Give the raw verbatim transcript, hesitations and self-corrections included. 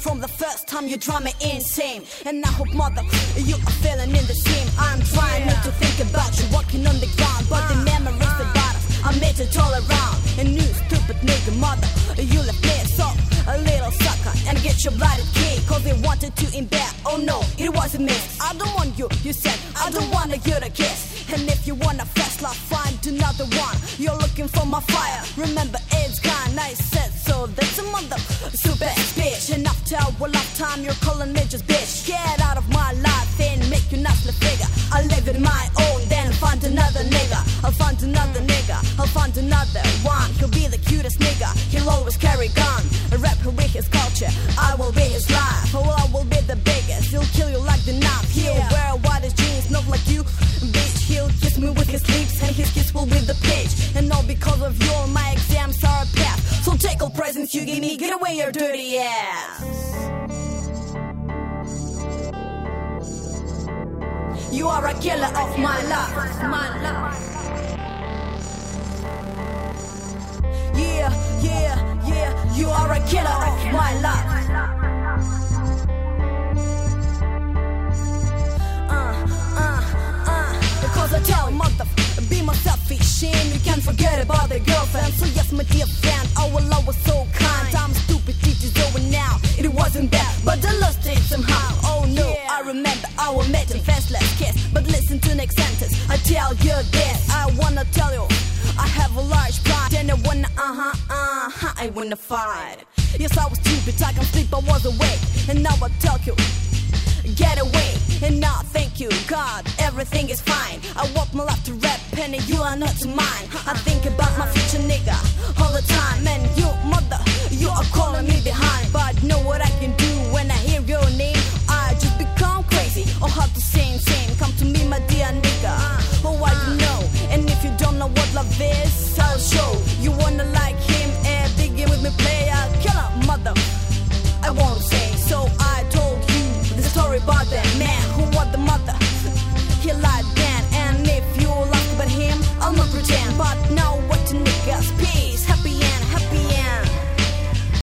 from the first time you drive me insane. And I hope, mother, you are feeling in the same. I'm trying not to think about you walking on the ground, but the memories about us I made it all around. And you stupid nigga mother, you left me so a little sucker and get your bloody key, cause they wanted to embed. Oh no, it was a miss. I don't want you, you said, I don't want you to kiss. And if you want a fast life, find another one. You're looking for my fire, remember it's gone. I said so, that's a mother super bitch. And after our lifetime, you're calling me just bitch. Get out of my life and make you nasty figure. I live in my own, then find another nigga. I'll find another nigga, I'll find another one. He'll be the cutest nigga, he'll always carry gun. A rapper with his culture, I will be his life. Oh, I will be the biggest, he'll kill you like the knife. He'll wear white jeans, not like you, bitch. He'll kiss me with his lips and his kiss will be the pitch. And all because of you, all my exams are a pass. So take all presents you give me, get away your dirty ass. You are a killer of my life, my life. Yeah, yeah, yeah, you are a killer of my life. Uh, uh, uh, because I tell mother, be my selfish and you can't forget about the girlfriend. So yes, my dear friend, our love was so kind. I'm stupid, it is over now, it wasn't bad, but I lost it somehow. Oh no, I remember our met and faceless kiss. But listen to next sentence, I tell you this, I wanna tell you I have a large pride, and I wanna, uh-huh, uh-huh, I wanna fight. Yes, I was stupid, I can't sleep, I was awake. And now I tell you, get away. And now, thank you, God, everything is fine. I want my life to rap, and you are not to mine. I think about my future nigga all the time, and you